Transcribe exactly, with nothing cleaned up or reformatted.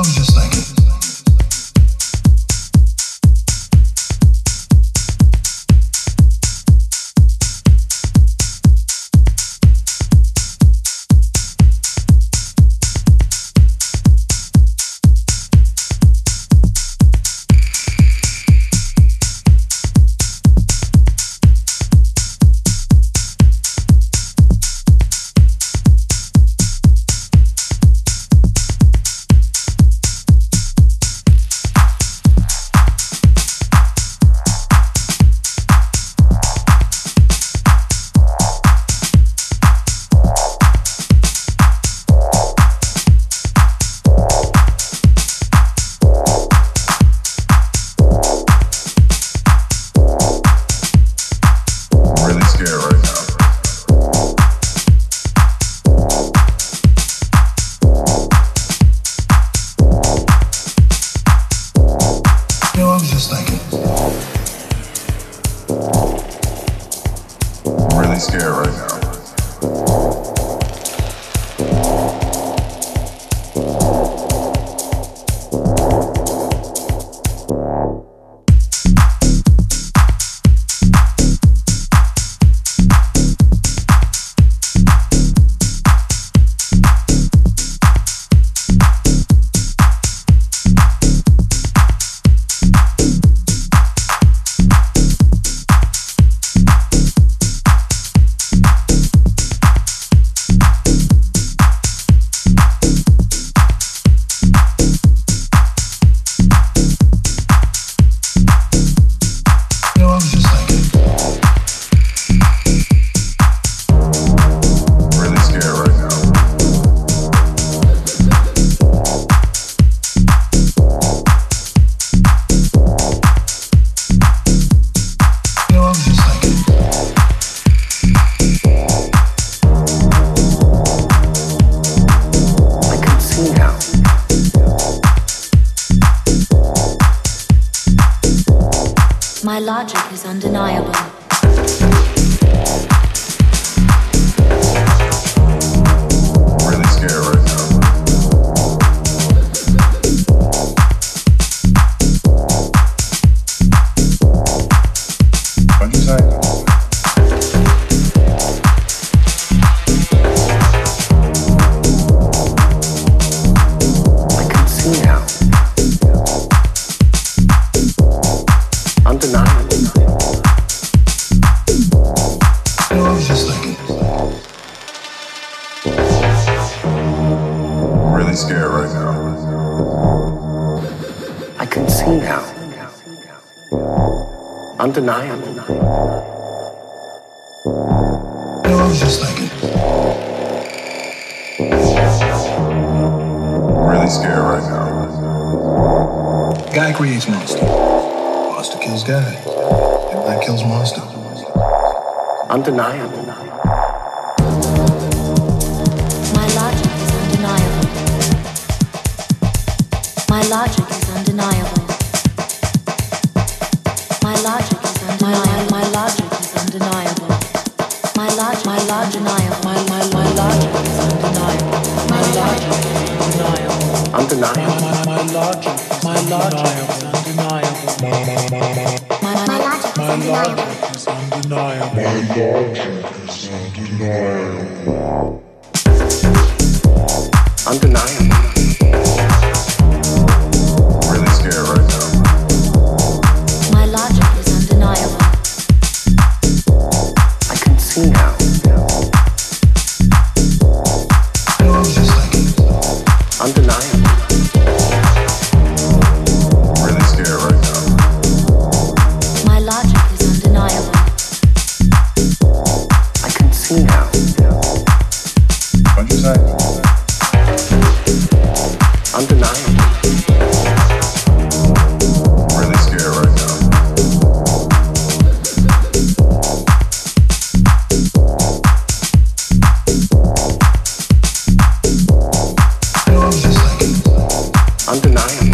was just thinking. My logic is undeniable. Really scared right now. What'd you say? I can see now. Undeniable. I was just thinking. Really scared right now. I can see now. Undeniable. I was just thinking. Really scared right now. Guy creates monster. Monster kills guy. And guy kills monster. Undeniable. My logic is undeniable. My logic is undeniable. My logic is undeniable. My logic is undeniable. My logic, my logic, my my my logic is undeniable. My logic is undeniable. Undeniable. My logic, my logic is undeniable. My my logic My logic is undeniable. My logic is undeniable. Undeniable. Really scared right now. My logic is undeniable. I can see now. I was just thinking. Undeniable. Really scared right now. My logic is undeniable. I can see now. What'd you say? Undeniable. Really scared right now. I was just thinking. Undeniable.